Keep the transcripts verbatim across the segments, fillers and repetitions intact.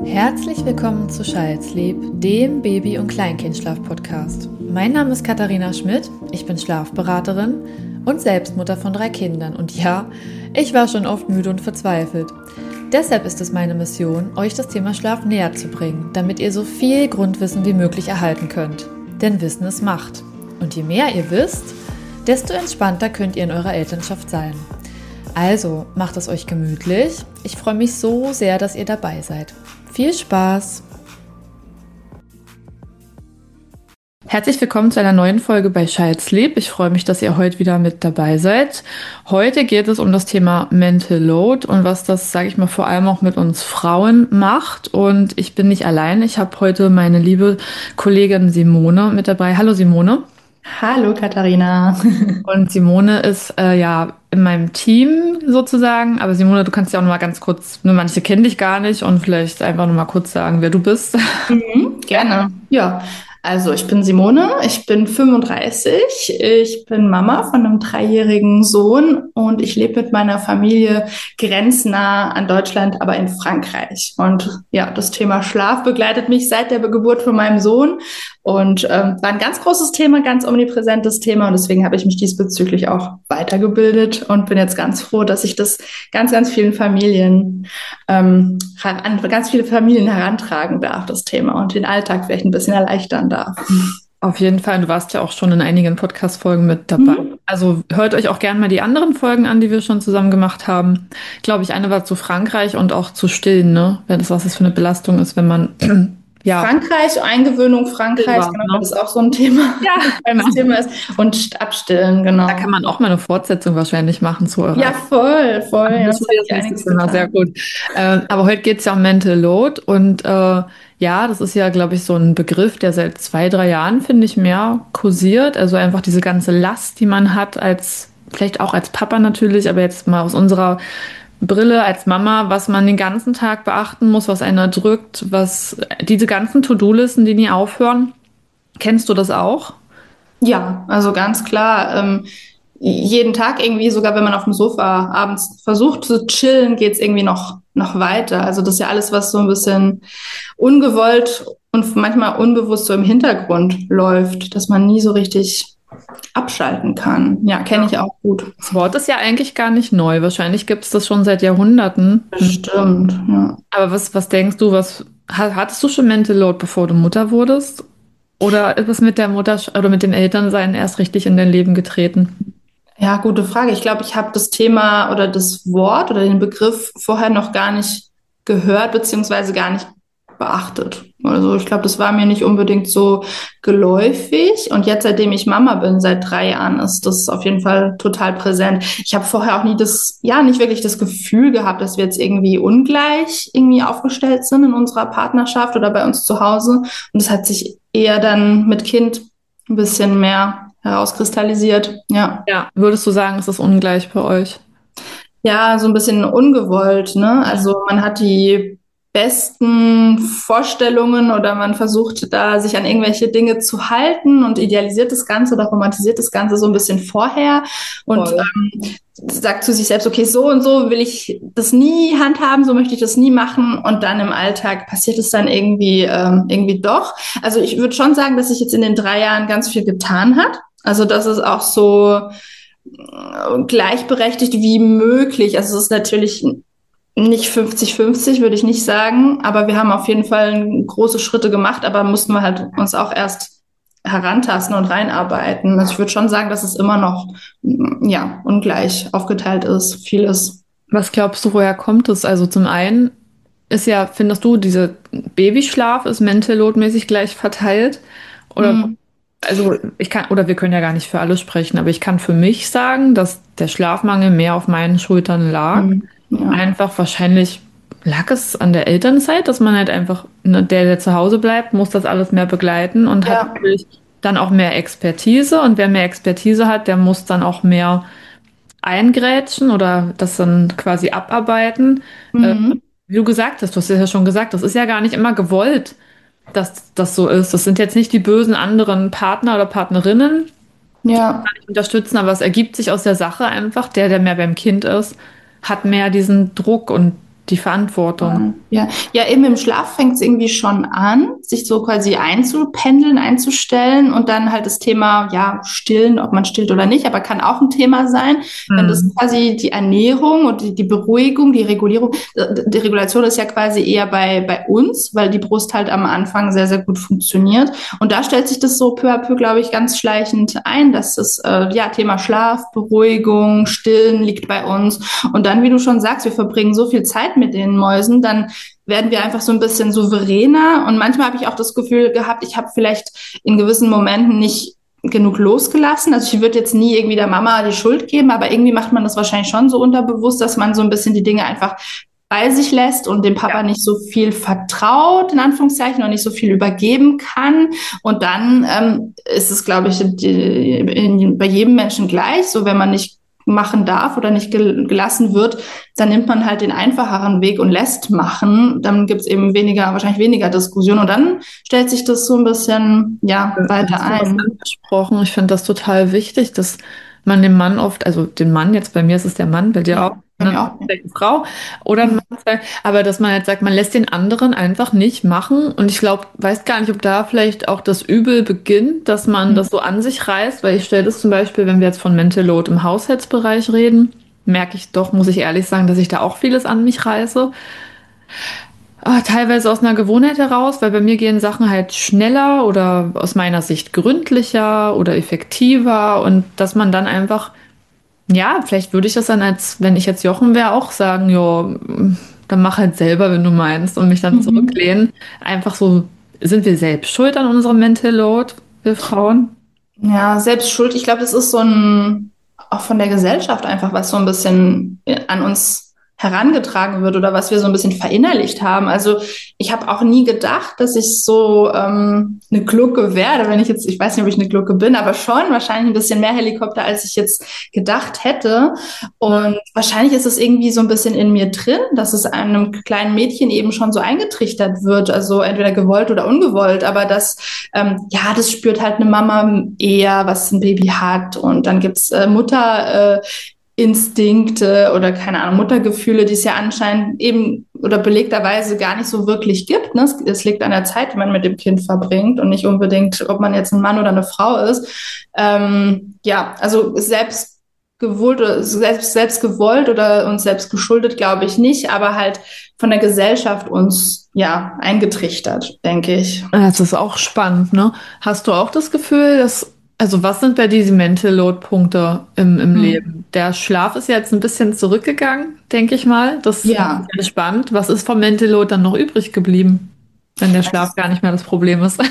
Herzlich willkommen zu Child's-Sleep, dem Baby- und Kleinkindschlaf-Podcast. Mein Name ist Katharina Schmidt, ich bin Schlafberaterin und Selbstmutter von drei Kindern. Und ja, ich war schon oft müde und verzweifelt. Deshalb ist es meine Mission, euch das Thema Schlaf näher zu bringen, damit ihr so viel Grundwissen wie möglich erhalten könnt. Denn Wissen ist Macht. Und je mehr ihr wisst, desto entspannter könnt ihr in eurer Elternschaft sein. Also, macht es euch gemütlich. Ich freue mich so sehr, dass ihr dabei seid. Viel Spaß! Herzlich willkommen zu einer neuen Folge bei Child's-Sleep. Ich freue mich, dass ihr heute wieder mit dabei seid. Heute geht es um das Thema Mental Load und was das, sage ich mal, vor allem auch mit uns Frauen macht. Und ich bin nicht allein. Ich habe heute meine liebe Kollegin Simone mit dabei. Hallo Simone. Hallo Katharina. Und Simone ist äh, ja in meinem Team sozusagen. Aber Simone, du kannst ja auch noch mal ganz kurz, nur manche kennen dich gar nicht und vielleicht einfach noch mal kurz sagen, wer du bist. Mhm, gerne. Ja, also ich bin Simone, ich bin fünfunddreißig, ich bin Mama von einem dreijährigen Sohn und ich lebe mit meiner Familie grenznah an Deutschland, aber in Frankreich. Und ja, das Thema Schlaf begleitet mich seit der Geburt von meinem Sohn und ähm, war ein ganz großes Thema, ganz omnipräsentes Thema und deswegen habe ich mich diesbezüglich auch weitergebildet und bin jetzt ganz froh, dass ich das ganz, ganz vielen Familien ähm, an ganz viele Familien herantragen darf, das Thema, und den Alltag vielleicht ein bisschen erleichtern darf. Auf jeden Fall, du warst ja auch schon in einigen Podcast-Folgen mit dabei. Mhm. Also hört euch auch gerne mal die anderen Folgen an, die wir schon zusammen gemacht haben. Glaube ich, eine war zu Frankreich und auch zu Stillen, ne? Wenn das was das für eine Belastung ist, wenn man ja Frankreich, Eingewöhnung still Frankreich, war, genau, ne? das ist auch so ein Thema, Ja, genau. das Thema ist. Und abstillen, Da genau. kann man auch mal eine Fortsetzung wahrscheinlich machen zu eurer. Ja, voll, voll. Ja, Das das wird hat jetzt sich nächstes einiges Mal sehr getan. gut. Äh, aber heute geht es ja um Mental Load und äh, ja, das ist ja, glaube ich, so ein Begriff, der seit zwei, drei Jahren, finde ich, mehr kursiert. Also einfach diese ganze Last, die man hat, als vielleicht auch als Papa natürlich, aber jetzt mal aus unserer Brille als Mama, was man den ganzen Tag beachten muss, was einer drückt, was diese ganzen To-Do-Listen, die nie aufhören. Kennst du das auch? Ja, also ganz klar. Ähm, jeden Tag irgendwie, sogar wenn man auf dem Sofa abends versucht zu chillen, geht's irgendwie noch, noch weiter. Also das ist ja alles, was so ein bisschen ungewollt und manchmal unbewusst so im Hintergrund läuft, dass man nie so richtig abschalten kann. Ja, kenne ich auch gut. Das Wort ist ja eigentlich gar nicht neu. Wahrscheinlich gibt es das schon seit Jahrhunderten. Bestimmt, ja. Aber was, was denkst du, was ha- hattest du schon Mental Load, bevor du Mutter wurdest? Oder ist es mit der Mutter oder mit dem Elternsein erst richtig in dein Leben getreten? Ja, gute Frage. Ich glaube, ich habe das Thema oder das Wort oder den Begriff vorher noch gar nicht gehört, beziehungsweise gar nicht beachtet. Also ich glaube, das war mir nicht unbedingt so geläufig. Und jetzt, seitdem ich Mama bin, seit drei Jahren, ist das auf jeden Fall total präsent. Ich habe vorher auch nie das, ja, nicht wirklich das Gefühl gehabt, dass wir jetzt irgendwie ungleich irgendwie aufgestellt sind in unserer Partnerschaft oder bei uns zu Hause. Und es hat sich eher dann mit Kind ein bisschen mehr herauskristallisiert. Ja. Ja, würdest du sagen, es ist ungleich bei euch? Ja, so ein bisschen ungewollt, ne? Also man hat die besten Vorstellungen oder man versucht da sich an irgendwelche Dinge zu halten und idealisiert das Ganze oder romantisiert das Ganze so ein bisschen vorher und Voll. ähm, sagt zu sich selbst, okay, so und so will ich das nie handhaben, so möchte ich das nie machen, und dann im Alltag passiert es dann irgendwie ähm, irgendwie doch. Also ich würde schon sagen, dass sich jetzt in den drei Jahren ganz viel getan hat. Also das ist auch so gleichberechtigt wie möglich. Also es ist natürlich nicht fünfzig fünfzig, würde ich nicht sagen, aber wir haben auf jeden Fall große Schritte gemacht, aber mussten wir halt uns auch erst herantasten und reinarbeiten. Also ich würde schon sagen, dass es immer noch, ja, ungleich aufgeteilt ist, vieles. Was glaubst du, woher kommt es? Also zum einen ist ja, findest du, dieser Babyschlaf ist Mental Load-mäßig gleich verteilt? Oder Hm. also ich kann, oder wir können ja gar nicht für alle sprechen, aber ich kann für mich sagen, dass der Schlafmangel mehr auf meinen Schultern lag. Hm. Ja. Einfach wahrscheinlich lag es an der Elternzeit, dass man halt einfach, ne, der, der zu Hause bleibt, muss das alles mehr begleiten und hat Ja. natürlich dann auch mehr Expertise. Und wer mehr Expertise hat, der muss dann auch mehr eingrätschen oder das dann quasi abarbeiten. Äh, Mhm. wie du gesagt hast, du hast ja schon gesagt, das ist ja gar nicht immer gewollt, dass das so ist. Das sind jetzt nicht die bösen anderen Partner oder Partnerinnen, Ja. nicht unterstützen, aber es ergibt sich aus der Sache einfach. Der, der mehr beim Kind ist, hat mehr diesen Druck und die Verantwortung. Ja, ja, eben im Schlaf fängt es irgendwie schon an, sich so quasi einzupendeln, einzustellen und dann halt das Thema, ja, stillen, ob man stillt oder nicht, aber kann auch ein Thema sein, wenn das Mhm. quasi die Ernährung und die, die Beruhigung, die Regulierung, äh, die Regulation ist ja quasi eher bei, bei uns, weil die Brust halt am Anfang sehr, sehr gut funktioniert. Und da stellt sich das so peu à peu, glaube ich, ganz schleichend ein, dass das, äh, ja, Thema Schlaf, Beruhigung, Stillen liegt bei uns. Und dann, wie du schon sagst, wir verbringen so viel Zeit mit den Mäusen, dann werden wir einfach so ein bisschen souveräner. Und manchmal habe ich auch das Gefühl gehabt, ich habe vielleicht in gewissen Momenten nicht genug losgelassen. Also ich würde jetzt nie irgendwie der Mama die Schuld geben, aber irgendwie macht man das wahrscheinlich schon so unterbewusst, dass man so ein bisschen die Dinge einfach bei sich lässt und dem Papa Ja. nicht so viel vertraut, in Anführungszeichen, und nicht so viel übergeben kann. Und dann ähm, ist es, glaube ich, die, in, bei jedem Menschen gleich. So, wenn man nicht machen darf oder nicht gel gelassen wird, dann nimmt man halt den einfacheren Weg und lässt machen. Dann gibt es eben weniger, wahrscheinlich weniger Diskussion und dann stellt sich das so ein bisschen, ja, weiter Hast du was ein. angesprochen? Ich finde das total wichtig, dass man dem Mann oft, also den Mann, jetzt bei mir ist es der Mann, bei dir auch, Ja, bei ne, mir auch. eine Frau oder ein Mann, zwei, aber dass man halt sagt, man lässt den anderen einfach nicht machen. Und ich glaube, weiß gar nicht, ob da vielleicht auch das Übel beginnt, dass man das so an sich reißt, weil ich stelle das zum Beispiel, wenn wir jetzt von Mental Load im Haushaltsbereich reden, merke ich doch, muss ich ehrlich sagen, dass ich da auch vieles an mich reiße. Ah, teilweise aus einer Gewohnheit heraus, weil bei mir gehen Sachen halt schneller oder aus meiner Sicht gründlicher oder effektiver und dass man dann einfach, ja, vielleicht würde ich das dann als, wenn ich jetzt Jochen wäre, auch sagen, ja, dann mach halt selber, wenn du meinst und mich dann Mhm. zurücklehnen. Einfach so, sind wir selbst schuld an unserem Mental Load, wir Frauen? Ja, selbst schuld. Ich glaube, das ist so ein, auch von der Gesellschaft einfach, was so ein bisschen an uns herangetragen wird oder was wir so ein bisschen verinnerlicht haben. Also ich habe auch nie gedacht, dass ich so ähm, eine Glucke werde, wenn ich jetzt, ich weiß nicht, ob ich eine Glucke bin, aber schon wahrscheinlich ein bisschen mehr Helikopter, als ich jetzt gedacht hätte. Und wahrscheinlich ist es irgendwie so ein bisschen in mir drin, dass es einem kleinen Mädchen eben schon so eingetrichtert wird, also entweder gewollt oder ungewollt, aber das ähm, ja, das spürt halt eine Mama eher, was ein Baby hat. Und dann gibt's äh, Mutter, äh, Instinkte oder keine Ahnung, Muttergefühle, die es ja anscheinend eben oder belegterweise gar nicht so wirklich gibt. Ne? Es, es liegt an der Zeit, die man mit dem Kind verbringt und nicht unbedingt, ob man jetzt ein Mann oder eine Frau ist. Ähm, ja, also selbst gewollt oder selbst, selbst gewollt oder uns selbst geschuldet, glaube ich nicht, aber halt von der Gesellschaft uns ja eingetrichtert, denke ich. Das ist auch spannend, ne? Hast du auch das Gefühl, dass, also was sind bei diese Mental Load Punkte im, im Hm. Leben? Der Schlaf ist ja jetzt ein bisschen zurückgegangen, denke ich mal. Das Ja, ist spannend. Was ist vom Mental Load dann noch übrig geblieben, wenn der also Schlaf gar nicht mehr das Problem ist?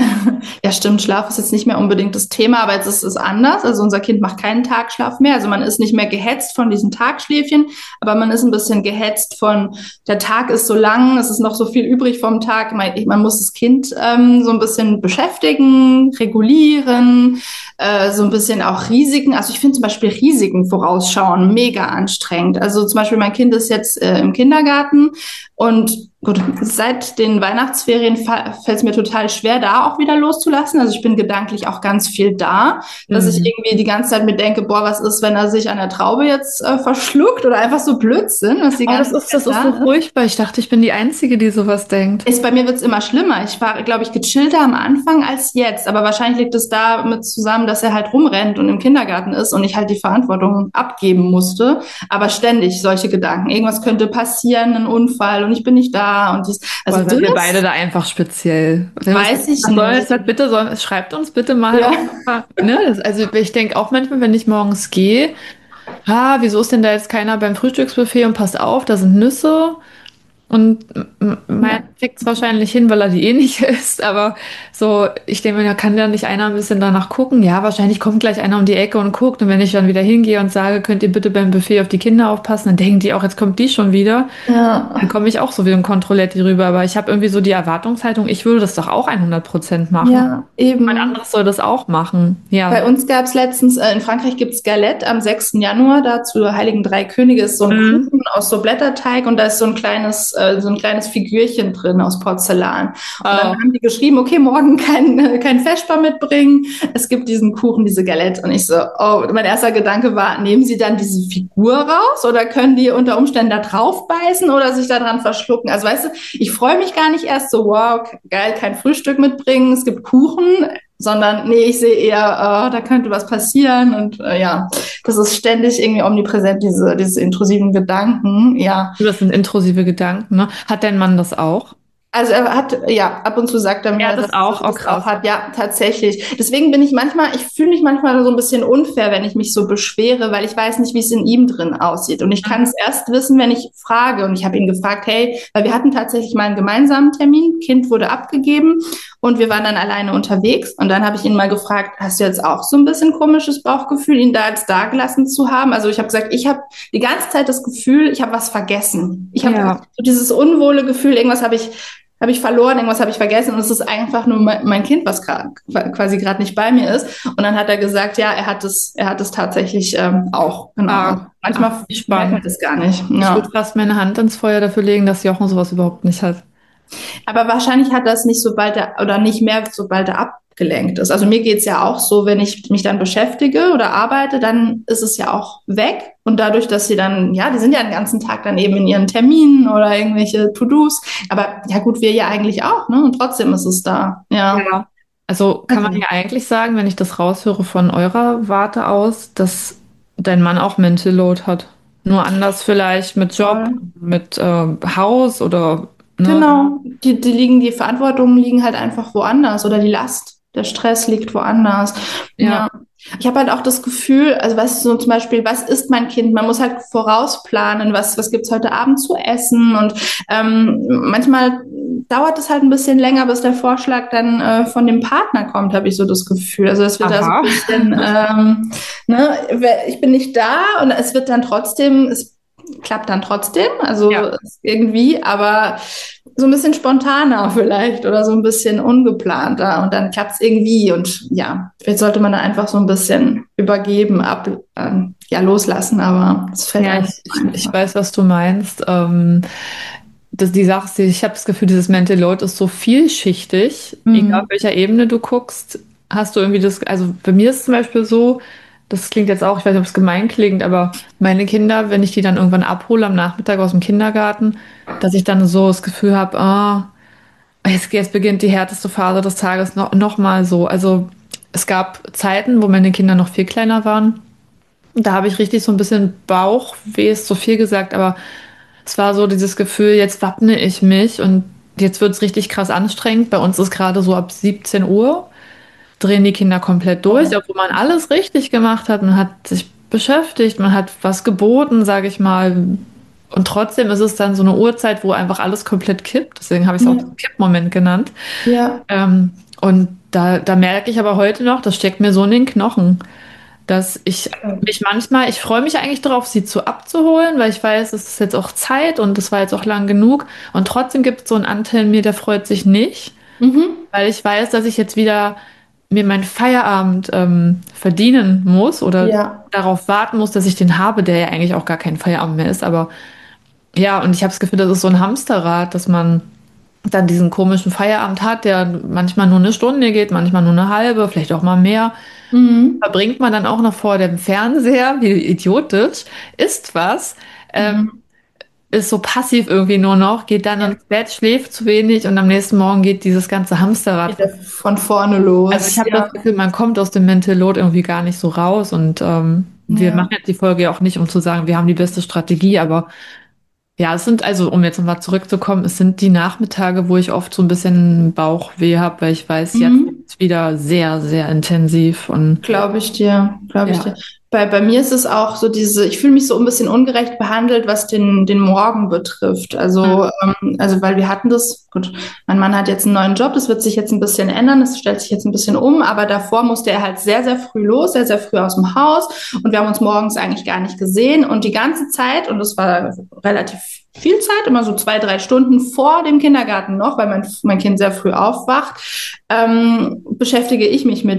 ja, stimmt, Schlaf ist jetzt nicht mehr unbedingt das Thema, aber jetzt ist es anders. Also unser Kind macht keinen Tagschlaf mehr. Also man ist nicht mehr gehetzt von diesen Tagschläfchen, aber man ist ein bisschen gehetzt von, der Tag ist so lang, es ist noch so viel übrig vom Tag. Man, man muss das Kind ähm, so ein bisschen beschäftigen, regulieren, äh, so ein bisschen auch Risiken. Also ich finde zum Beispiel Risiken vorausschauen mega anstrengend. Also zum Beispiel mein Kind ist jetzt äh, im Kindergarten und gut, seit den Weihnachtsferien fällt es mir total schwer, da auch wieder loszulassen. Also ich bin gedanklich auch ganz viel da, dass ich Mhm. irgendwie die ganze Zeit mir denke, boah, was ist, wenn er sich an der Traube jetzt äh, verschluckt oder einfach so Blödsinn, was die Oh, das ganze ist, Zeit das ist so da ist. furchtbar. Ich dachte, ich bin die Einzige, die sowas denkt. Ist, bei mir wird's immer schlimmer. Ich war, glaube ich, gechillter am Anfang als jetzt. Aber wahrscheinlich liegt es damit zusammen, dass er halt rumrennt und im Kindergarten ist und ich halt die Verantwortung abgeben musste. Aber ständig solche Gedanken. Irgendwas könnte passieren, ein Unfall und ich bin nicht da. Und dies, also Oder sind wir beide das da einfach speziell? Wenn wir weiß ich soll nicht. jetzt halt bitte, soll, schreibt uns bitte mal Ja. auch, ne? Das, also ich denke auch manchmal, wenn ich morgens gehe, ah, wieso ist denn da jetzt keiner beim Frühstücksbuffet und passt auf, da sind Nüsse. Und m- man Ja. kriegt es wahrscheinlich hin, weil er die eh nicht isst, aber so, ich denke mir, da kann ja nicht einer ein bisschen danach gucken. Ja, wahrscheinlich kommt gleich einer um die Ecke und guckt. Und wenn ich dann wieder hingehe und sage, könnt ihr bitte beim Buffet auf die Kinder aufpassen, dann denken die auch, jetzt kommt die schon wieder. Dann Ja. komme ich auch so wie ein Kontrolletti rüber. Aber ich habe irgendwie so die Erwartungshaltung, ich würde das doch auch hundert Prozent machen. Ja, Jemand eben. anderes soll das auch machen. Ja. Bei uns gab es letztens, äh, in Frankreich gibt's Galette am sechsten Januar, da zu Heiligen Drei Könige ist so ein Mhm. Kuchen aus so Blätterteig und da ist so ein kleines äh, so ein kleines Figürchen drin aus Porzellan. Und Oh. dann haben die geschrieben, okay, morgen kein, kein Vesper mitbringen. Es gibt diesen Kuchen, diese Galette. Und ich so, oh, mein erster Gedanke war, nehmen Sie dann diese Figur raus oder können die unter Umständen da drauf beißen oder sich daran verschlucken? Also weißt du, ich freue mich gar nicht erst so, wow, geil, kein Frühstück mitbringen, es gibt Kuchen, sondern nee, ich sehe eher, oh, da könnte was passieren und äh, ja, das ist ständig irgendwie omnipräsent, diese, diese intrusiven Gedanken, ja. Das sind intrusive Gedanken, ne? Hat dein Mann das auch? Also er hat, ja, ab und zu sagt er mir, Er hat das dass auch? er Oh, das krass. auch hat. Ja, tatsächlich. Deswegen bin ich manchmal, ich fühle mich manchmal so ein bisschen unfair, wenn ich mich so beschwere, weil ich weiß nicht, wie es in ihm drin aussieht. Und ich kann es erst wissen, wenn ich frage. Und ich habe ihn gefragt, hey, weil wir hatten tatsächlich mal einen gemeinsamen Termin, Kind wurde abgegeben und wir waren dann alleine unterwegs. Und dann habe ich ihn mal gefragt, hast du jetzt auch so ein bisschen komisches Bauchgefühl, ihn da jetzt da gelassen zu haben? Also ich habe gesagt, ich habe die ganze Zeit das Gefühl, ich habe was vergessen. Ich habe Ja. so dieses unwohle Gefühl, irgendwas habe ich habe ich verloren, irgendwas habe ich vergessen und es ist einfach nur mein Kind, was grad, quasi gerade nicht bei mir ist. Und dann hat er gesagt, ja, er hat es, er hat es tatsächlich ähm, auch. Genau. Ah, Manchmal ach, wie merkt spannend. man das gar nicht. Ich Ja. würde fast meine Hand ins Feuer dafür legen, dass Jochen sowas überhaupt nicht hat. Aber wahrscheinlich hat er es nicht, sobald er oder nicht mehr, sobald er abgelenkt ist. Also mir geht's ja auch so, wenn ich mich dann beschäftige oder arbeite, dann ist es ja auch weg. Und dadurch, dass sie dann, ja, die sind ja den ganzen Tag dann eben in ihren Terminen oder irgendwelche To-Dos. Aber ja gut, wir ja eigentlich auch, ne? Und trotzdem ist es da. Ja. Ja. Also kann man Also, ja eigentlich sagen, wenn ich das raushöre von eurer Warte aus, dass dein Mann auch Mental Load hat. Nur anders vielleicht mit Job, voll. mit äh, Haus oder, ne? Genau, die, die liegen, die Verantwortungen liegen halt einfach woanders oder die Last, der Stress liegt woanders. Ja. Ja. Ich habe halt auch das Gefühl, also weißt du, so zum Beispiel, was isst mein Kind? Man muss halt vorausplanen, was, was gibt's heute Abend zu essen und ähm, manchmal dauert es halt ein bisschen länger, bis der Vorschlag dann äh, von dem Partner kommt, habe ich so das Gefühl. Also es wird da so Aha. ein bisschen, ähm, ne, ich bin nicht da und es wird dann trotzdem, es klappt dann trotzdem, also Ja. irgendwie, aber so ein bisschen spontaner vielleicht oder so ein bisschen ungeplanter und dann klappt's irgendwie und ja, vielleicht sollte man da einfach so ein bisschen übergeben, ab, ähm, ja, loslassen, aber es fällt Ja, einem ich, nicht ich, ich einfach. weiß, was du meinst. Ähm, das, die Sache ist, ich habe das Gefühl, dieses Mental Load ist so vielschichtig. Egal auf Mhm. welcher Ebene du guckst, hast du irgendwie das, also bei mir ist es zum Beispiel so, das klingt jetzt auch, ich weiß nicht, ob es gemein klingt, aber meine Kinder, wenn ich die dann irgendwann abhole am Nachmittag aus dem Kindergarten, dass ich dann so das Gefühl habe, ah, jetzt, jetzt beginnt die härteste Phase des Tages noch, noch mal so. Also es gab Zeiten, wo meine Kinder noch viel kleiner waren. Da habe ich richtig so ein bisschen Bauchweh, ist so viel gesagt, aber es war so dieses Gefühl, jetzt wappne ich mich und jetzt wird es richtig krass anstrengend. Bei uns ist gerade so ab siebzehn Uhr, drehen die Kinder komplett durch, obwohl man alles richtig gemacht hat. Man hat sich beschäftigt, man hat was geboten, sage ich mal. Und trotzdem ist es dann so eine Uhrzeit, wo einfach alles komplett kippt. Deswegen habe ich es auch Ja, den Kippmoment genannt. ja, Ähm, und da, da merke ich aber heute noch, das steckt mir so in den Knochen, dass ich mich manchmal, ich freue mich eigentlich darauf, sie zu abzuholen, weil ich weiß, es ist jetzt auch Zeit und es war jetzt auch lang genug. Und trotzdem gibt es so einen Anteil in mir, der freut sich nicht, mhm. weil ich weiß, dass ich jetzt wieder mir meinen Feierabend ähm, verdienen muss oder Ja, darauf warten muss, dass ich den habe, der ja eigentlich auch gar kein Feierabend mehr ist. Aber ja, und ich habe das Gefühl, das ist so ein Hamsterrad, dass man dann diesen komischen Feierabend hat, der manchmal nur eine Stunde geht, manchmal nur eine halbe, vielleicht auch mal mehr. mhm. Verbringt man dann auch noch vor dem Fernseher, wie idiotisch, isst was, ähm, Mhm. ist so passiv irgendwie nur noch, geht dann Ja, ins Bett, schläft zu wenig und am nächsten Morgen geht dieses ganze Hamsterrad. wieder von vorne Also ich los. habe Ja, das Gefühl, man kommt aus dem Mental Load irgendwie gar nicht so raus und ähm, wir ja. machen jetzt die Folge ja auch nicht, um zu sagen, wir haben die beste Strategie, aber ja, es sind, also um jetzt nochmal zurückzukommen, es sind die Nachmittage, wo ich oft so ein bisschen Bauchweh habe, weil ich weiß, jetzt Mhm. ist wieder sehr, sehr intensiv und Glaube ich dir, glaube ich ja. dir. Bei, bei mir ist es auch so diese, ich fühle mich so ein bisschen ungerecht behandelt, was den, den Morgen betrifft. Hm. Also, ähm, also, weil wir hatten das, gut, mein Mann hat jetzt einen neuen Job, das wird sich jetzt ein bisschen ändern, das stellt sich jetzt ein bisschen um, aber davor musste er halt sehr, sehr früh los, sehr, sehr früh aus dem Haus und wir haben uns morgens eigentlich gar nicht gesehen und die ganze Zeit, und das war relativ viel Zeit, immer so zwei, drei Stunden vor dem Kindergarten noch, weil mein, mein Kind sehr früh aufwacht, ähm, beschäftige ich mich mit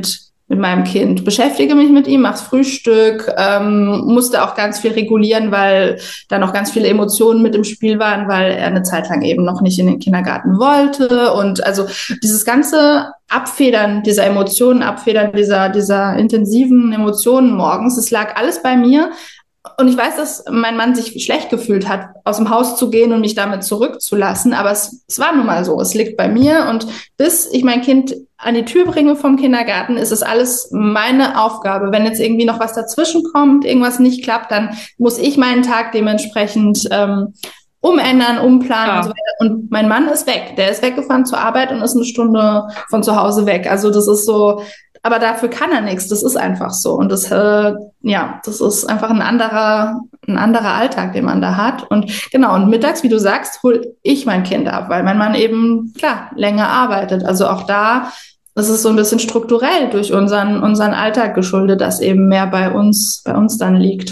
mit meinem Kind, beschäftige mich mit ihm, mach's Frühstück, ähm, musste auch ganz viel regulieren, weil da noch ganz viele Emotionen mit im Spiel waren, weil er eine Zeit lang eben noch nicht in den Kindergarten wollte. Und also dieses ganze Abfedern dieser Emotionen, Abfedern dieser, dieser intensiven Emotionen morgens, es lag alles bei mir. Und ich weiß, dass mein Mann sich schlecht gefühlt hat, aus dem Haus zu gehen und mich damit zurückzulassen. Aber es, es war nun mal so. Es liegt bei mir. Und bis ich mein Kind an die Tür bringe vom Kindergarten, ist es alles meine Aufgabe. Wenn jetzt irgendwie noch was dazwischen kommt, irgendwas nicht klappt, dann muss ich meinen Tag dementsprechend ähm, umändern, umplanen Ja. und so weiter. Und mein Mann ist weg. Der ist weggefahren zur Arbeit und ist eine Stunde von zu Hause weg. Also das ist so... Aber dafür kann er nichts. Das ist einfach so. Und das, äh, ja, das ist einfach ein anderer, ein anderer Alltag, den man da hat. Und genau, und mittags, wie du sagst, hol ich mein Kind ab, weil mein Mann eben, klar, länger arbeitet. Also auch da, das ist so ein bisschen strukturell durch unseren, unseren Alltag geschuldet, dass eben mehr bei uns, bei uns dann liegt.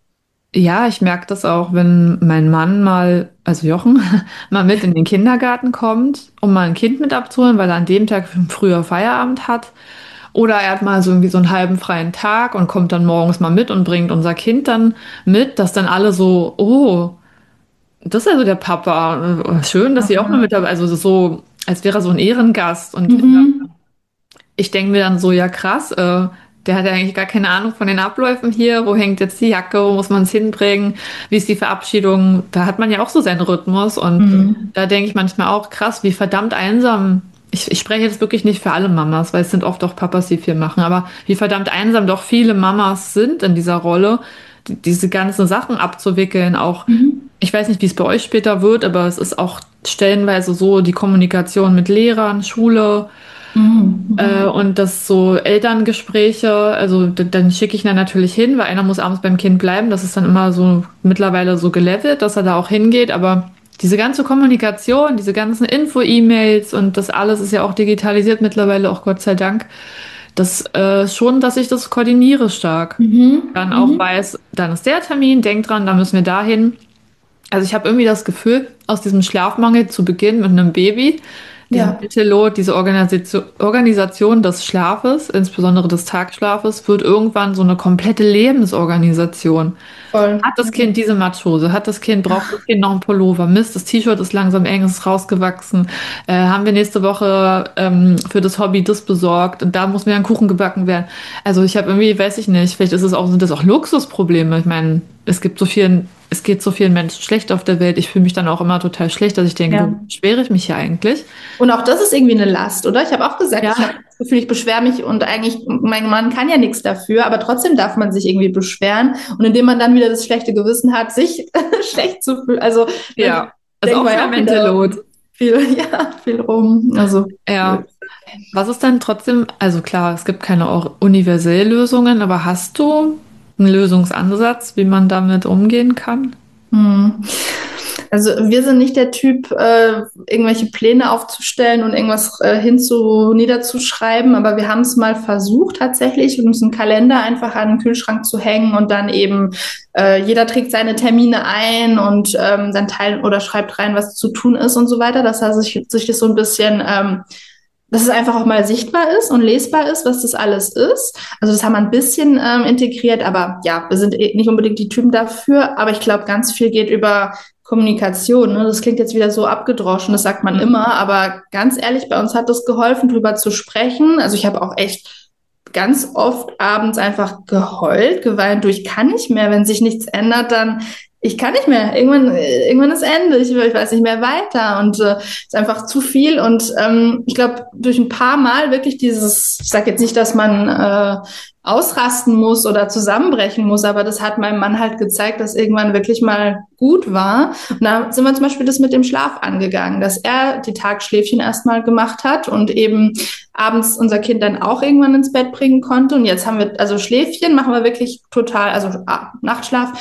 Ja, ich merke das auch, wenn mein Mann mal, also Jochen, mal mit in den Kindergarten kommt, um mal ein Kind mit abzuholen, weil er an dem Tag früher Feierabend hat. Oder er hat mal so irgendwie so einen halben freien Tag und kommt dann morgens mal mit und bringt unser Kind dann mit, dass dann alle so, oh, das ist also der Papa. Schön, dass sie auch mal mit dabei, also so, als wäre er so ein Ehrengast. Und Mhm. ich denke mir dann so, ja krass, äh, der hat ja eigentlich gar keine Ahnung von den Abläufen hier. Wo hängt jetzt die Jacke? Wo muss man es hinbringen? Wie ist die Verabschiedung? Da hat man ja auch so seinen Rhythmus. Und Mhm. da denke ich manchmal auch, krass, wie verdammt einsam. Ich, ich spreche jetzt wirklich nicht für alle Mamas, weil es sind oft auch Papas, die viel machen. Aber wie verdammt einsam doch viele Mamas sind in dieser Rolle, die, diese ganzen Sachen abzuwickeln. Auch, Mhm. ich weiß nicht, wie es bei euch später wird, aber es ist auch stellenweise so die Kommunikation mit Lehrern, Schule. Mhm. Äh, und das so Elterngespräche, also d- dann schicke ich dann natürlich hin, weil einer muss abends beim Kind bleiben. Das ist dann immer so mittlerweile so gelevelt, dass er da auch hingeht. Aber diese ganze Kommunikation, diese ganzen Info-E-Mails und das alles ist ja auch digitalisiert mittlerweile, auch Gott sei Dank. Das äh, schon, dass ich das koordiniere stark. Mhm. Dann auch Mhm. weiß, dann ist der Termin, denk dran, da müssen wir dahin. Also ich habe irgendwie das Gefühl, aus diesem Schlafmangel zu Beginn mit einem Baby, diesem Ja, Bittelot, diese Organisation, Organisation des Schlafes, insbesondere des Tagschlafes, wird irgendwann so eine komplette Lebensorganisation. voll. Hat das Kind diese Matschhose? Hat das Kind, braucht das Kind noch einen Pullover? Mist, das T-Shirt ist langsam eng, es ist rausgewachsen. Äh, haben wir nächste Woche ähm, für das Hobby das besorgt und da muss mir ein Kuchen gebacken werden. Also ich habe irgendwie, weiß ich nicht, vielleicht ist es auch, sind das auch Luxusprobleme. Ich meine, es gibt so vielen, es geht so vielen Menschen schlecht auf der Welt. Ich fühle mich dann auch immer total schlecht, dass ich denke, Ja. wo beschwere ich mich hier eigentlich? Und auch das ist irgendwie eine Last, oder? Ich habe auch gesagt, Ja, ich habe das Gefühl, ich beschwere mich und eigentlich, mein Mann kann ja nichts dafür, aber trotzdem darf man sich irgendwie beschweren. Und indem man dann wieder das schlechte Gewissen hat, sich schlecht zu fühlen. Also dann ja. Also denkt auch man wieder ja auch Mental wieder Load. viel, ja, viel rum. Also Ja. Was ist dann trotzdem, also klar, es gibt keine auch universelle Lösungen, aber hast du einen Lösungsansatz, wie man damit umgehen kann? hm. Also wir sind nicht der Typ, äh, irgendwelche Pläne aufzustellen und irgendwas äh, hinzu niederzuschreiben, aber wir haben es mal versucht tatsächlich, uns einen Kalender einfach an den Kühlschrank zu hängen und dann eben äh, jeder trägt seine Termine ein und ähm, dann teilt oder schreibt rein, was zu tun ist und so weiter, dass er sich, sich das so ein bisschen ähm, dass es einfach auch mal sichtbar ist und lesbar ist, was das alles ist. Also das haben wir ein bisschen ähm, integriert, aber ja, wir sind eh nicht unbedingt die Typen dafür, aber ich glaube, ganz viel geht über Kommunikation. Ne? Das klingt jetzt wieder so abgedroschen, das sagt man immer, aber ganz ehrlich, bei uns hat das geholfen, drüber zu sprechen. Also ich habe auch echt ganz oft abends einfach geheult, geweint, du, ich kann nicht mehr, wenn sich nichts ändert, dann ich kann nicht mehr. Irgendwann, äh, irgendwann ist Ende. Ich, ich weiß nicht mehr weiter und äh, ist einfach zu viel. Und ähm, ich glaube, durch ein paar Mal wirklich dieses, ich sage jetzt nicht, dass man äh, ausrasten muss oder zusammenbrechen muss, aber das hat meinem Mann halt gezeigt, dass irgendwann wirklich mal gut war. Und da sind wir zum Beispiel das mit dem Schlaf angegangen, dass er die Tagschläfchen erstmal gemacht hat und eben abends unser Kind dann auch irgendwann ins Bett bringen konnte. Und jetzt haben wir, also Schläfchen machen wir wirklich total, also ah, Nachtschlaf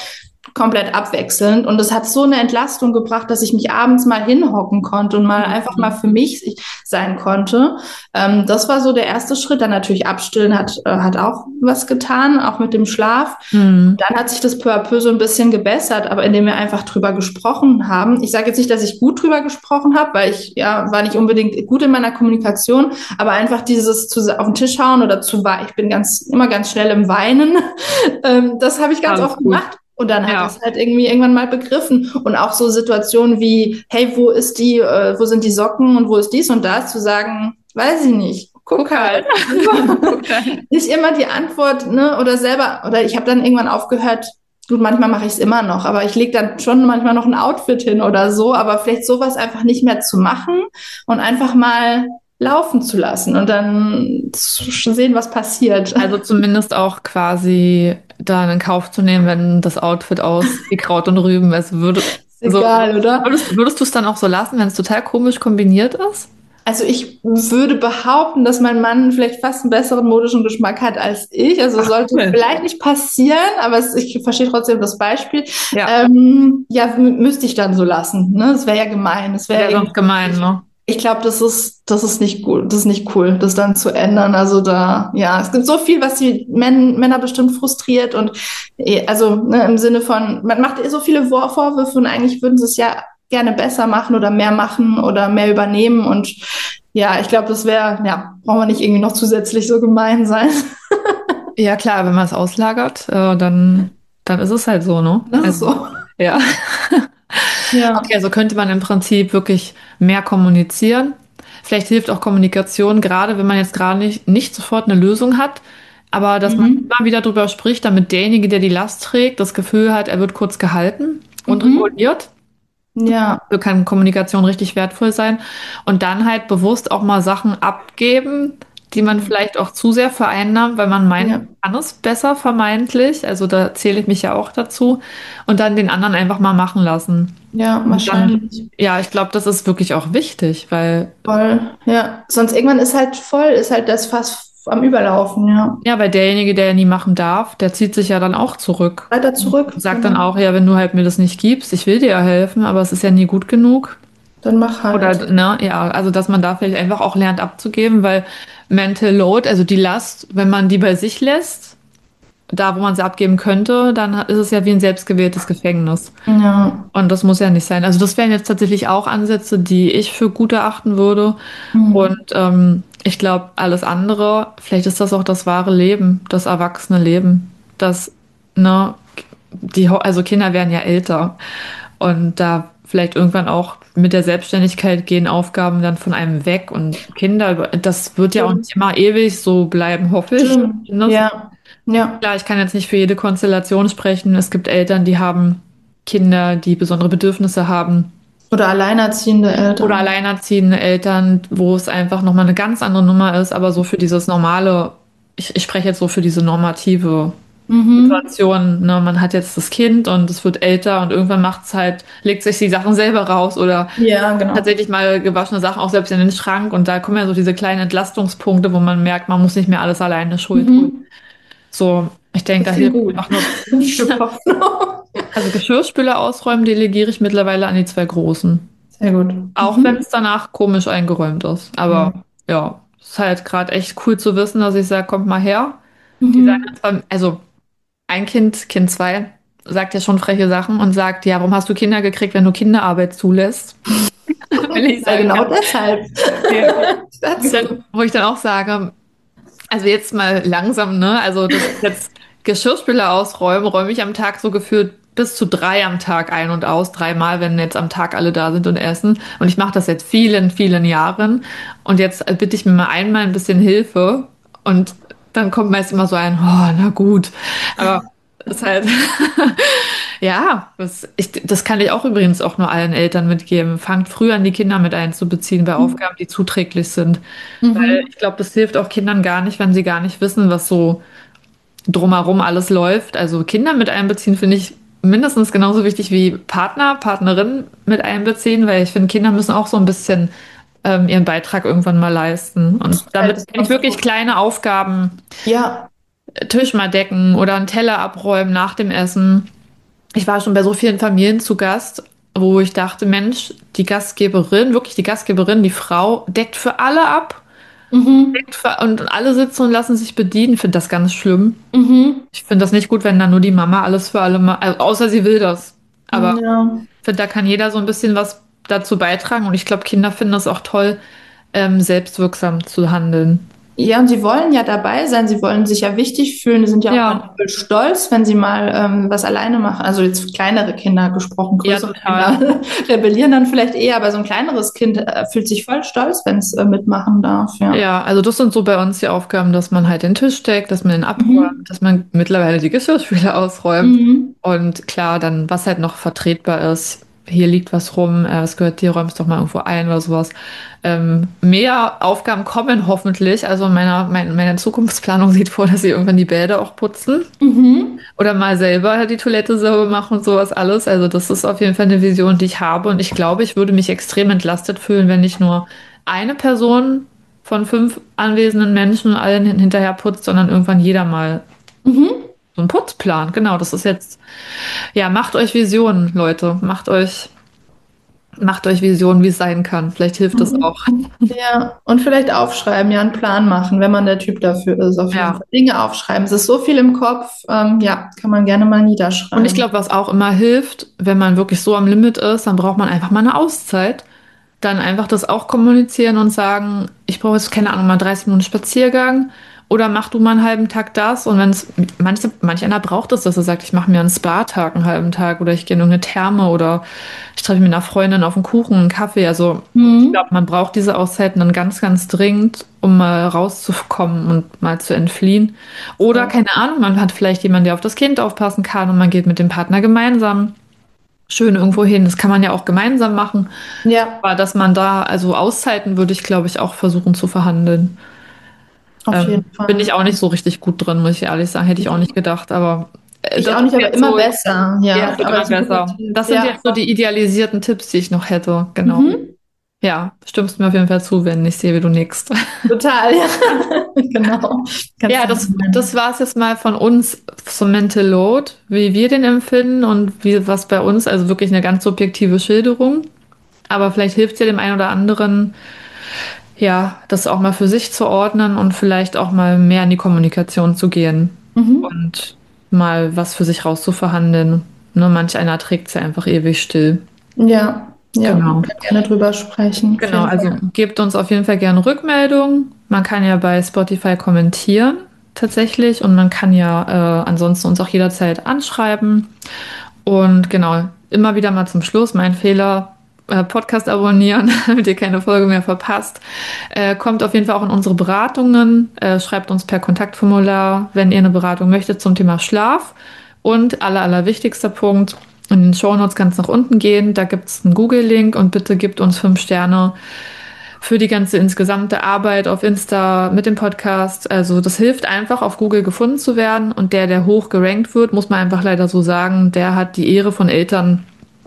komplett abwechselnd. Und das hat so eine Entlastung gebracht, dass ich mich abends mal hinhocken konnte und mal einfach mal für mich sein konnte. Ähm, das war so der erste Schritt. Dann natürlich abstillen hat, äh, hat auch was getan, auch mit dem Schlaf. Mhm. Dann hat sich das peu à peu so ein bisschen gebessert, aber indem wir einfach drüber gesprochen haben. Ich sage jetzt nicht, dass ich gut drüber gesprochen habe, weil ich ja war nicht unbedingt gut in meiner Kommunikation, aber einfach dieses zu, auf den Tisch hauen oder zu weinen. Ich bin ganz immer ganz schnell im Weinen. ähm, das habe ich ganz Alles oft gut. gemacht. Und dann hat Ja. er es halt irgendwie irgendwann mal begriffen. Und auch so Situationen wie, hey, wo ist die, äh, wo sind die Socken und wo ist dies und das, zu sagen, weiß ich nicht. Guck, Guck halt. halt. Nicht immer die Antwort, ne, oder selber, oder ich habe dann irgendwann aufgehört, gut, manchmal mache ich es immer noch, aber ich lege dann schon manchmal noch ein Outfit hin oder so, aber vielleicht sowas einfach nicht mehr zu machen und einfach mal laufen zu lassen und dann zu sehen, was passiert. Also zumindest auch quasi da in Kauf zu nehmen, wenn das Outfit aus wie Kraut und Rüben ist. Würde, so, egal, oder? Würdest, würdest du es dann auch so lassen, wenn es total komisch kombiniert ist? Also ich würde behaupten, dass mein Mann vielleicht fast einen besseren modischen Geschmack hat als ich. Also Ach, sollte cool. vielleicht nicht passieren, aber es, ich verstehe trotzdem das Beispiel. Ja, ähm, ja müsste ich dann so lassen. Ne? Das wäre ja gemein. Das wäre ja gemein, ne? Ich glaube, das ist, das ist nicht gut, das ist nicht cool, das dann zu ändern. Also da, ja, es gibt so viel, was die Män Männer bestimmt frustriert und also ne, im Sinne von, man macht so viele Vorwürfe und eigentlich würden sie es ja gerne besser machen oder mehr machen oder mehr übernehmen und ja, ich glaube, das wäre, ja, brauchen wir nicht irgendwie noch zusätzlich so gemein sein. Ja klar, wenn man es auslagert, äh, dann, dann ist es halt so, ne? Das ist also, so. Ja. Ja. Okay, also könnte man im Prinzip wirklich mehr kommunizieren. Vielleicht hilft auch Kommunikation, gerade wenn man jetzt gerade nicht, nicht sofort eine Lösung hat, aber dass mhm. man immer wieder drüber spricht, damit derjenige, der die Last trägt, das Gefühl hat, er wird kurz gehalten und mhm. reguliert. Ja. So kann Kommunikation richtig wertvoll sein. Und dann halt bewusst auch mal Sachen abgeben, die man vielleicht auch zu sehr vereinnahmt, weil man meint, ja. man kann es besser vermeintlich. Also da zähle ich mich ja auch dazu. Und dann den anderen einfach mal machen lassen. Ja, wahrscheinlich. Dann, ja, ich glaube, das ist wirklich auch wichtig, weil... Voll, ja. Sonst irgendwann ist halt voll, ist halt das Fass am Überlaufen, ja. Ja, weil derjenige, der nie machen darf, der zieht sich ja dann auch zurück. Weiter zurück. Und sagt genau. dann auch, ja, wenn du halt mir das nicht gibst, ich will dir ja helfen, aber es ist ja nie gut genug. Dann mach halt. Oder, ne, ja, also dass man da vielleicht einfach auch lernt abzugeben, weil Mental Load, also die Last, wenn man die bei sich lässt, da wo man sie abgeben könnte, dann ist es ja wie ein selbstgewähltes Gefängnis. Ja. Und das muss ja nicht sein. Also das wären jetzt tatsächlich auch Ansätze, die ich für gut erachten würde. Mhm. Und ähm, ich glaube, alles andere, vielleicht ist das auch das wahre Leben, das erwachsene Leben. Das, ne, die, also Kinder werden ja älter. Und da vielleicht irgendwann auch mit der Selbstständigkeit gehen Aufgaben dann von einem weg. Und Kinder, das wird ja auch nicht immer ewig so bleiben, hoffe ich. Ne? Ja. Ja. Klar, ich kann jetzt nicht für jede Konstellation sprechen. Es gibt Eltern, die haben Kinder, die besondere Bedürfnisse haben. Oder alleinerziehende Eltern. Oder alleinerziehende Eltern, wo es einfach nochmal eine ganz andere Nummer ist. Aber so für dieses normale, ich, ich spreche jetzt so für diese normative mhm. Situation. Ne? Man hat jetzt das Kind und es wird älter und irgendwann macht es halt, legt sich die Sachen selber raus oder ja, genau. tatsächlich mal gewaschene Sachen auch selbst in den Schrank. Und da kommen ja so diese kleinen Entlastungspunkte, wo man merkt, man muss nicht mehr alles alleine schuld tun. Mhm. So, ich denke, da hilft gut. Auch nur. Also Geschirrspüler ausräumen delegiere ich mittlerweile an die zwei Großen. Sehr gut. Auch mhm. wenn es danach komisch eingeräumt ist. Aber mhm. ja, es ist halt gerade echt cool zu wissen, dass ich sage, kommt mal her. Mhm. Die sagen zwar, also ein Kind, Kind zwei, sagt ja schon freche Sachen und sagt, ja, warum hast du Kinder gekriegt, wenn du Kinderarbeit zulässt? Will ich sagen, ja, genau deshalb. dann, wo ich dann auch sage, also jetzt mal langsam, ne? Also das jetzt Geschirrspüler ausräumen, räume ich am Tag so gefühlt bis zu drei am Tag ein und aus, dreimal, wenn jetzt am Tag alle da sind und essen. Und ich mache das seit vielen, vielen Jahren. Und jetzt bitte ich mir mal einmal ein bisschen Hilfe. Und dann kommt meist immer so ein, oh, na gut. Aber das ist halt, ja, das, ich, das kann ich auch übrigens auch nur allen Eltern mitgeben. Fangt früh an, die Kinder mit einzubeziehen bei mhm. Aufgaben, die zuträglich sind. Mhm. Weil ich glaube, das hilft auch Kindern gar nicht, wenn sie gar nicht wissen, was so drumherum alles läuft. Also Kinder mit einbeziehen finde ich mindestens genauso wichtig wie Partner, Partnerin mit einbeziehen, weil ich finde, Kinder müssen auch so ein bisschen ähm, ihren Beitrag irgendwann mal leisten. Und damit kann ich wirklich kleine Aufgaben, ja. Tisch mal decken oder einen Teller abräumen nach dem Essen. ich war schon bei so vielen Familien zu Gast, wo ich dachte, Mensch, die Gastgeberin, wirklich die Gastgeberin, die Frau, deckt für alle ab. Mhm. Deckt für, und alle sitzen und lassen sich bedienen. Ich finde das ganz schlimm. Mhm. Ich finde das nicht gut, wenn dann nur die Mama alles für alle macht. Also, außer sie will das. Aber Ja. ich finde, da kann jeder so ein bisschen was dazu beitragen. Und ich glaube, Kinder finden das auch toll, ähm, selbstwirksam zu handeln. Ja, und sie wollen ja dabei sein, sie wollen sich ja wichtig fühlen, die sind ja auch Ja, manchmal stolz, wenn sie mal ähm, was alleine machen. Also jetzt kleinere Kinder gesprochen, ja, größere total. Kinder rebellieren dann vielleicht eher, aber so ein kleineres Kind äh, fühlt sich voll stolz, wenn es äh, mitmachen darf, ja. Ja, also das sind so bei uns die Aufgaben, dass man halt den Tisch deckt, dass man den Mhm. abräumt, dass man mittlerweile die Geschirrspüler ausräumt. Mhm. Und klar, dann, was halt noch vertretbar ist, hier liegt was rum, äh, es gehört dir, räumst doch mal irgendwo ein oder sowas. Ähm, mehr Aufgaben kommen hoffentlich. Also meiner, mein, meine Zukunftsplanung sieht vor, dass sie irgendwann die Bäder auch putzen Mhm. oder mal selber die Toilette sauber machen und sowas alles. Also das ist auf jeden Fall eine Vision, die ich habe. Und ich glaube, ich würde mich extrem entlastet fühlen, wenn nicht nur eine Person von fünf anwesenden Menschen allen hin- hinterher putzt, sondern irgendwann jeder mal Mhm. so einen Putzplan. Genau, das ist jetzt, ja, macht euch Visionen, Leute. Macht euch, macht euch Visionen, wie es sein kann. Vielleicht hilft das Mhm. auch. Ja, und vielleicht aufschreiben, ja, einen Plan machen, wenn man der Typ dafür ist, auf jeden Ja. Fall. Dinge aufschreiben. Es ist so viel im Kopf, ähm, ja, kann man gerne mal Und ich niederschreiben. glaube, was auch immer hilft, wenn man wirklich so am Limit ist, dann braucht man einfach mal eine Auszeit. Dann einfach das auch kommunizieren und sagen, ich brauche jetzt, keine Ahnung, mal dreißig Minuten Spaziergang oder mach du mal einen halben Tag das. Und wenn es, manche, manch einer braucht es, dass er sagt, ich mache mir einen Spa-Tag einen halben Tag oder ich gehe in irgendeine Therme oder ich treffe mich mit einer Freundin auf einen Kuchen, einen Kaffee. Also ich glaube, Mhm. man braucht diese Auszeiten dann ganz, ganz dringend, um mal rauszukommen und mal zu entfliehen. Oder, Voll. keine Ahnung, man hat vielleicht jemanden, der auf das Kind aufpassen kann und man geht mit dem Partner gemeinsam schön irgendwo hin. Das kann man ja auch gemeinsam machen. Ja, Aber dass man da, also Auszeiten würde ich, glaube ich, auch versuchen zu verhandeln. auf Ähm, jeden bin ich Fall. auch nicht so richtig gut drin, muss ich ehrlich sagen. Hätte ich auch nicht Ich, gedacht. Aber äh, ich das auch ist nicht, aber jetzt immer so, besser. ja, Ja, es wird aber immer es ist ein guter besser. Tipp. Das sind Ja, jetzt so voll. die idealisierten Tipps, die ich noch hätte. Genau. Mhm. Ja, stimmst mir auf jeden Fall zu, wenn ich sehe, wie du nickst. Total, ja. Genau. Kannst Ja, du das, meinen. das war es jetzt mal von uns zum Mental Load, wie wir den empfinden und wie was bei uns, also wirklich eine ganz subjektive Schilderung. Aber vielleicht hilft es ja dem einen oder anderen, ja, das auch mal für sich zu ordnen und vielleicht auch mal mehr in die Kommunikation zu gehen Mhm. und mal was für sich rauszuverhandeln. Ne, manch einer trägt es ja einfach ewig still. Ja, ja, man Genau. kann gerne drüber sprechen. Auf Genau, jeden also Fall. gebt uns auf jeden Fall gerne Rückmeldung. Man kann ja bei Spotify kommentieren tatsächlich und man kann ja äh, ansonsten uns auch jederzeit anschreiben. Und genau, immer wieder mal zum Schluss, mein Fehler, äh, Podcast abonnieren, damit ihr keine Folge mehr verpasst. Äh, kommt auf jeden Fall auch in unsere Beratungen, äh, schreibt uns per Kontaktformular, wenn ihr eine Beratung möchtet zum Thema Schlaf. Und aller, allerwichtigster Punkt, in den Shownotes ganz nach unten gehen, da gibt es einen Google-Link und bitte gebt uns fünf Sterne für die ganze insgesamte Arbeit auf Insta mit dem Podcast. Also das hilft einfach, auf Google gefunden zu werden. Und der, der hoch gerankt wird, muss man einfach leider so sagen, der hat die Ehre von Eltern,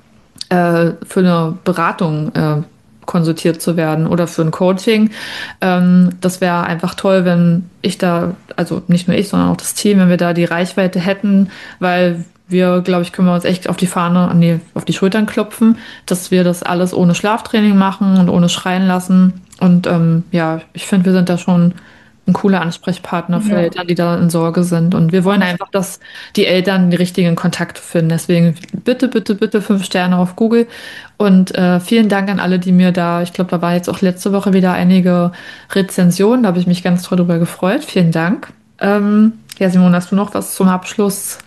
äh, für eine Beratung äh, konsultiert zu werden oder für ein Coaching. Ähm, das wäre einfach toll, wenn ich da, also nicht nur ich, sondern auch das Team, wenn wir da die Reichweite hätten, weil wir, glaube ich, können wir uns echt auf die Fahne, nee, auf die Schultern klopfen, dass wir das alles ohne Schlaftraining machen und ohne schreien lassen. Und ähm, ja, ich finde, wir sind da schon ein cooler Ansprechpartner für Ja. Eltern, die da in Sorge sind. Und wir wollen einfach, dass die Eltern die richtigen Kontakte finden. Deswegen bitte, bitte, bitte fünf Sterne auf Google. Und äh, vielen Dank an alle, die mir da, ich glaube, da war jetzt auch letzte Woche wieder einige Rezensionen. Da habe ich mich ganz toll drüber gefreut. Vielen Dank. Ähm, ja, Simone, hast du noch was zum Abschluss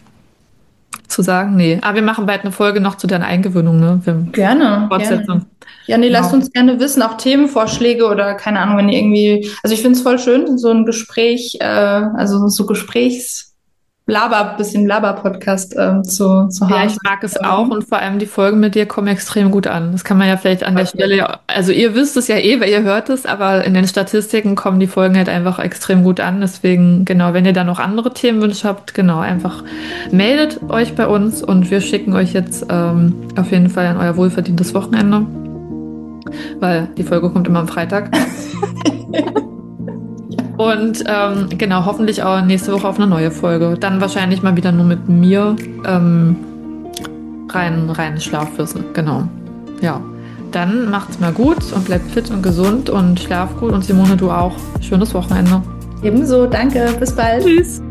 zu sagen? Nee. Ah, wir machen bald eine Folge noch zu deiner Eingewöhnung, ne? Wir Gerne, gerne. fortsetzen. Ja, nee, lasst Genau. uns gerne wissen, auch Themenvorschläge oder keine Ahnung, wenn ihr irgendwie, also ich finde es voll schön, so ein Gespräch, äh, also so Gesprächs, Laber, bisschen Laber-Podcast ähm, zu, zu Ja, haben. ich mag es auch und vor allem die Folgen mit dir kommen extrem gut an. Das kann man ja vielleicht an der Stelle, ja- also ihr wisst es ja eh, weil ihr hört es, aber in den Statistiken kommen die Folgen halt einfach extrem gut an. Deswegen, genau, wenn ihr da noch andere Themenwünsche habt, genau, einfach meldet euch bei uns und wir schicken euch jetzt ähm, auf jeden Fall an euer wohlverdientes Wochenende, weil die Folge kommt immer am Freitag. Und ähm, genau, hoffentlich auch nächste Woche auf eine neue Folge. Dann wahrscheinlich mal wieder nur mit mir. Ähm, reinen, reinen Schlafwissen. Genau. Ja. Dann macht's mal gut und bleibt fit und gesund und schlaf gut. Und Simone, du auch. Schönes Wochenende. Ebenso, danke. Bis bald. Tschüss.